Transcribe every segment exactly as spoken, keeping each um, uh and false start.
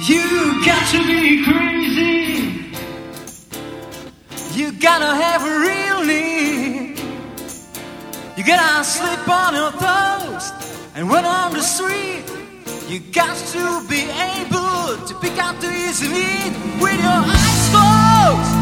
You got to be crazy. You gotta have a real need. You gotta sleep on your toes and run on the street. You got to be able to pick out the easy meat with your eyes closed.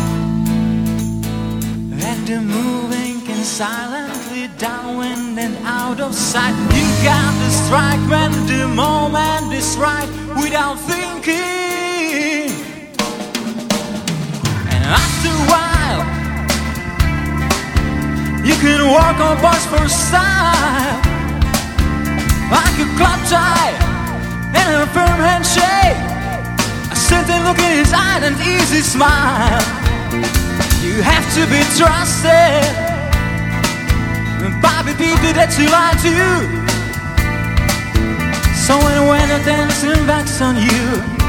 And the moving can silently downwind and out of sight. You got to strike when the moment is right without thinking. And after a while, you can walk on boys for style, like a club tie and a firm handshake, a certain look in his eye and easy smile. You have to be trusted by the people that you lie to. So when, when the dancing backs on you,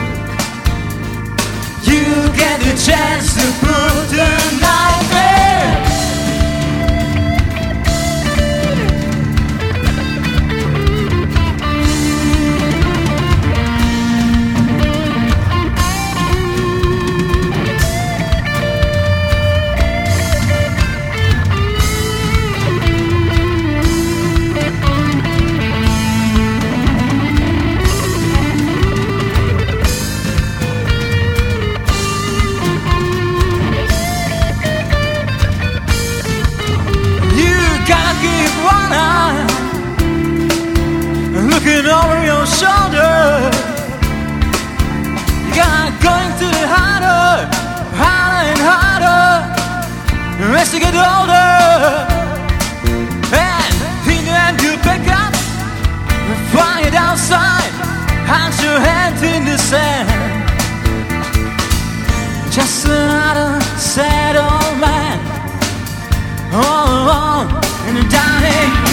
you get the chance to put the night there. Looking over your shoulder, you're going to the harder, harder and harder as you get older. And in the end you pick up, find it outside, hands your hand in the sand. Just another sad old man, all alone in the dying.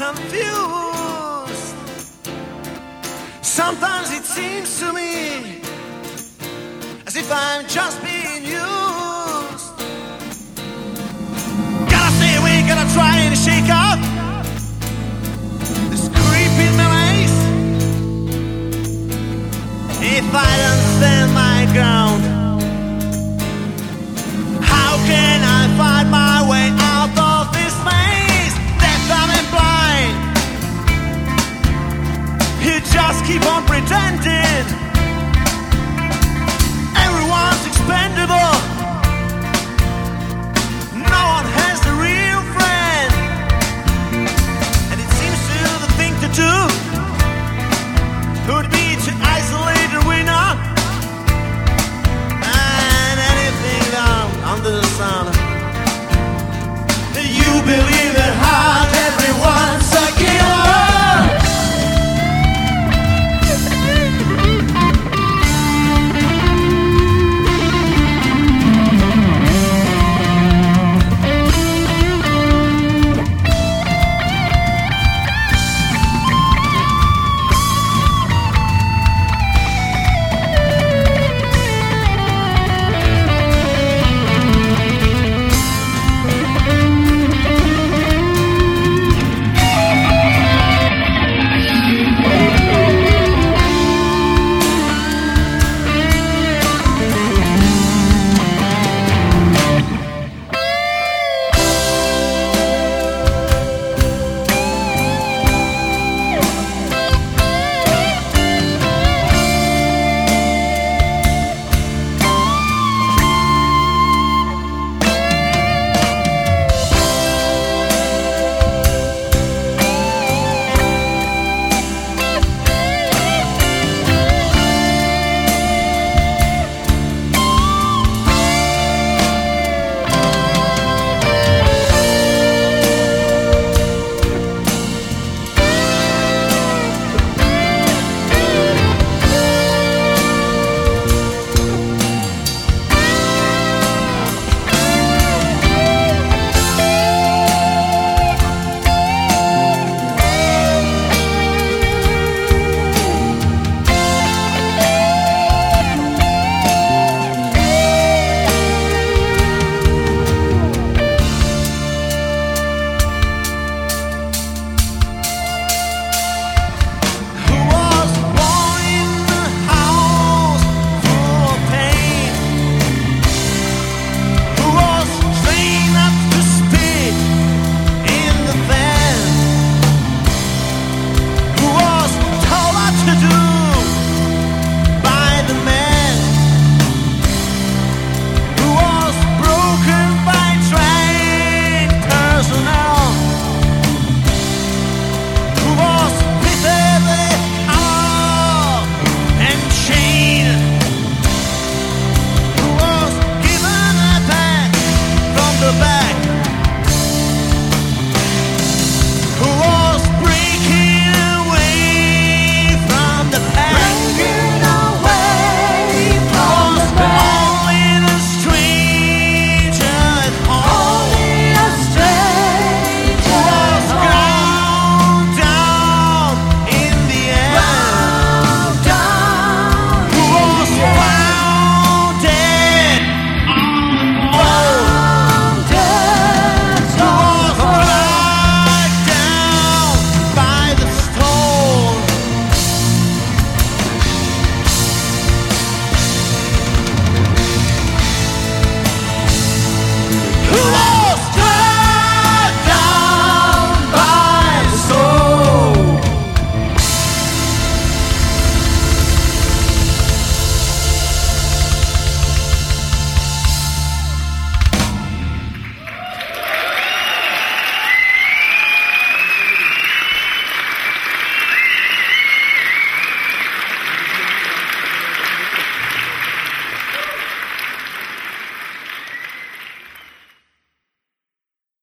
confused. Sometimes it seems to me as if I'm just being used. Gotta stay awake, gotta try and shake up this creeping malaise. If I don't stand my ground, how can I find my way out of this maze? Deaf, dumb and blind, you just keep on pretending.